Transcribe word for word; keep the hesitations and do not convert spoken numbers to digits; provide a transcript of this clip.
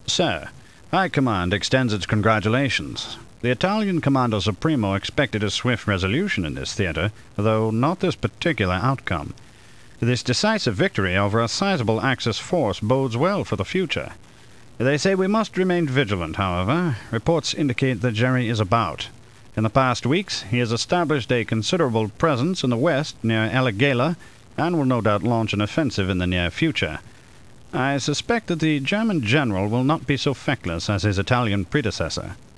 Sir, High Command extends its congratulations. The Italian Commander Supremo expected a swift resolution in this theater, though not this particular outcome. This decisive victory over a sizable Axis force bodes well for the future. They say we must remain vigilant, however. Reports indicate that Jerry is about. In the past weeks, he has established a considerable presence in the west near Eligela, and will no doubt launch an offensive in the near future. I suspect that the German general will not be so feckless as his Italian predecessor.